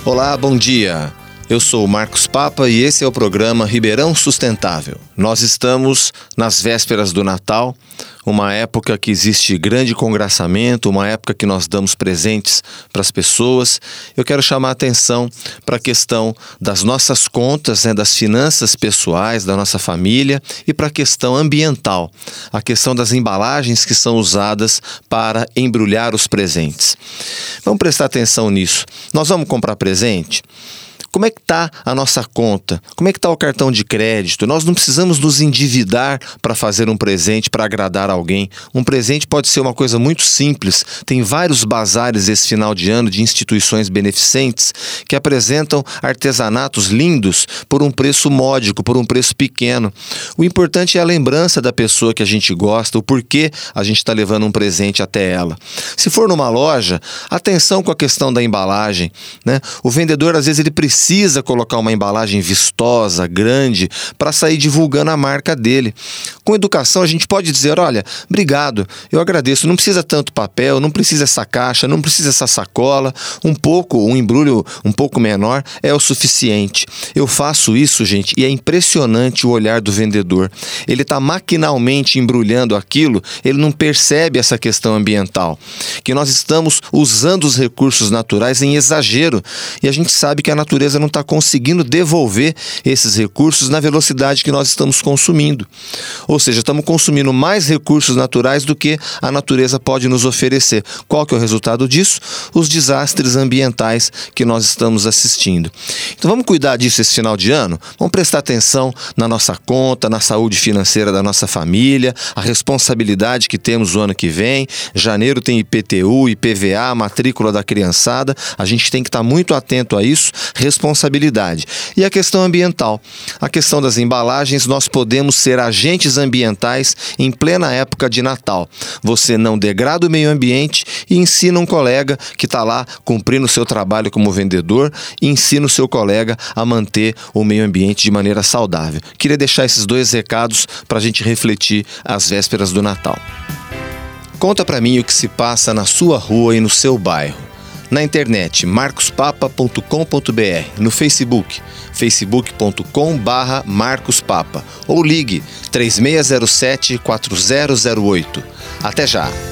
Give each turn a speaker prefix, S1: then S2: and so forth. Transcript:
S1: Olá, bom dia. Eu sou o Marcos Papa e esse é o programa Ribeirão Sustentável. Nós estamos nas vésperas do Natal, uma época que existe grande congraçamento, uma época que nós damos presentes para as pessoas. Eu quero chamar a atenção para a questão das nossas contas, das finanças pessoais, da nossa família e para a questão ambiental, a questão das embalagens que são usadas para embrulhar os presentes. Vamos prestar atenção nisso. Nós vamos comprar presente? Como é que está a nossa conta? Como é que está o cartão de crédito? Nós não precisamos nos endividar para fazer um presente, para agradar alguém. Um presente pode ser uma coisa muito simples. Tem vários bazares esse final de ano de instituições beneficentes que apresentam artesanatos lindos por um preço módico, por um preço pequeno. O importante é a lembrança da pessoa que a gente gosta, o porquê a gente está levando um presente até ela. Se for numa loja, atenção com a questão da embalagem, O vendedor, às vezes, ele precisa colocar uma embalagem vistosa, grande, para sair divulgando a marca dele. Com educação, a gente pode dizer, olha, obrigado, eu agradeço, não precisa tanto papel, não precisa essa caixa, não precisa essa sacola, um embrulho um pouco menor é o suficiente. Eu faço isso, gente, e é impressionante o olhar do vendedor. Ele está maquinalmente embrulhando aquilo, ele não percebe essa questão ambiental, que nós estamos usando os recursos naturais em exagero, e a gente sabe que a natureza não está conseguindo devolver esses recursos na velocidade que nós estamos consumindo. Ou seja, estamos consumindo mais recursos naturais do que a natureza pode nos oferecer. Qual que é o resultado disso? Os desastres ambientais que nós estamos assistindo. Então vamos cuidar disso esse final de ano? Vamos prestar atenção na nossa conta, na saúde financeira da nossa família, a responsabilidade que temos no ano que vem. Janeiro tem IPTU, IPVA, matrícula da criançada. A gente tem que estar muito atento a isso. Responsabilidade. E a questão ambiental. A questão das embalagens, nós podemos ser agentes ambientais em plena época de Natal. Você não degrada o meio ambiente e ensina um colega que está lá cumprindo o seu trabalho como vendedor e ensina o seu colega a manter o meio ambiente de maneira saudável. Queria deixar esses dois recados para a gente refletir às vésperas do Natal. Conta para mim o que se passa na sua rua e no seu bairro. Na internet, marcospapa.com.br, no Facebook, facebook.com/marcospapa ou ligue 3607-4008. Até já!